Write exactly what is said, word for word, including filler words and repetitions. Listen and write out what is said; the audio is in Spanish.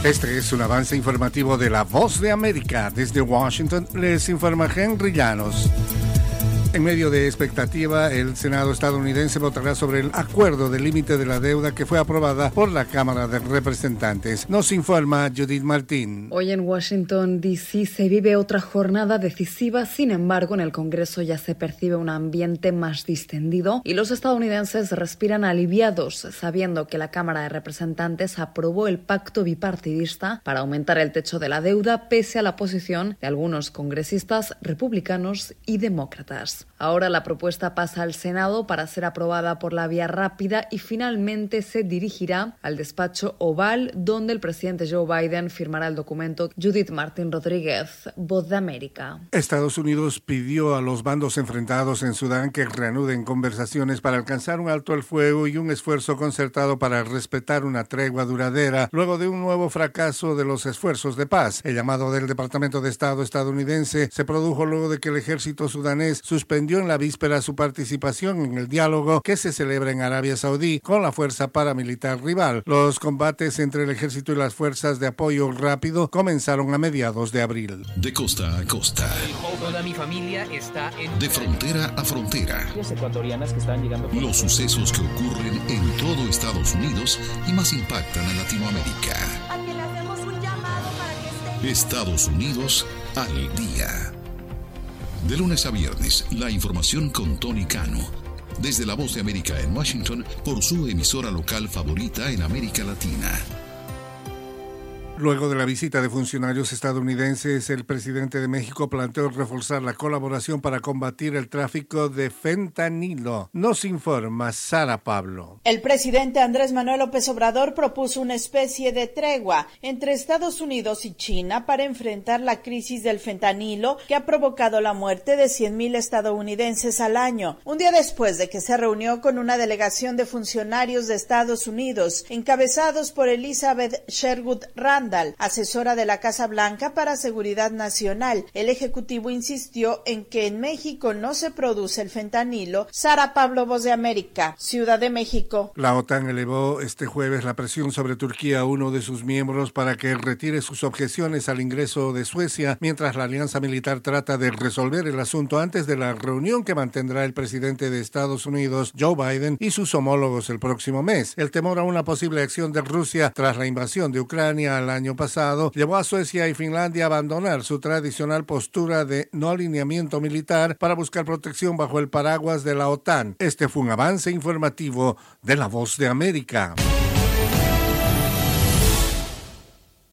Este es un avance informativo de La Voz de América. Desde Washington les informa Henry Llanos. En medio de expectativa, el Senado estadounidense votará sobre el acuerdo de límite de la deuda que fue aprobada por la Cámara de Representantes. Nos informa Judith Martín. Hoy en Washington, D C se vive otra jornada decisiva. Sin embargo, en el Congreso ya se percibe un ambiente más distendido y los estadounidenses respiran aliviados, sabiendo que la Cámara de Representantes aprobó el pacto bipartidista para aumentar el techo de la deuda, pese a la posición de algunos congresistas republicanos y demócratas. Ahora la propuesta pasa al Senado para ser aprobada por la vía rápida y finalmente se dirigirá al despacho Oval, donde el presidente Joe Biden firmará el documento. Judith Martín Rodríguez, Voz de América. Estados Unidos pidió a los bandos enfrentados en Sudán que reanuden conversaciones para alcanzar un alto el fuego y un esfuerzo concertado para respetar una tregua duradera luego de un nuevo fracaso de los esfuerzos de paz. El llamado del Departamento de Estado estadounidense se produjo luego de que el ejército sudanés suspendió en la víspera su participación en el diálogo que se celebra en Arabia Saudí con la fuerza paramilitar rival. Los combates entre el ejército y las fuerzas de apoyo rápido comenzaron a mediados de abril. De costa a costa. Toda mi familia está en... De frontera a frontera. Ecuatorianas que están llegando... Los sucesos que ocurren en todo Estados Unidos y más impactan a Latinoamérica. A que le hacemos un llamado para que estén... Estados Unidos al día. De lunes a viernes, la información con Tony Cano. Desde La Voz de América en Washington, por su emisora local favorita en América Latina. Luego de la visita de funcionarios estadounidenses, el presidente de México planteó reforzar la colaboración para combatir el tráfico de fentanilo. Nos informa Sara Pablo. El presidente Andrés Manuel López Obrador propuso una especie de tregua entre Estados Unidos y China para enfrentar la crisis del fentanilo que ha provocado la muerte de cien mil estadounidenses al año. Un día después de que se reunió con una delegación de funcionarios de Estados Unidos, encabezados por Elizabeth Sherwood Randall, asesora de la Casa Blanca para Seguridad Nacional. El ejecutivo insistió en que en México no se produce el fentanilo. Sara Pablo, Voz de América, Ciudad de México. La OTAN elevó este jueves la presión sobre Turquía, uno de sus miembros, para que retire sus objeciones al ingreso de Suecia, mientras la alianza militar trata de resolver el asunto antes de la reunión que mantendrá el presidente de Estados Unidos, Joe Biden, y sus homólogos el próximo mes. El temor a una posible acción de Rusia tras la invasión de Ucrania al año pasado llevó a Suecia y Finlandia a abandonar su tradicional postura de no alineamiento militar para buscar protección bajo el paraguas de la OTAN. Este fue un avance informativo de La Voz de América.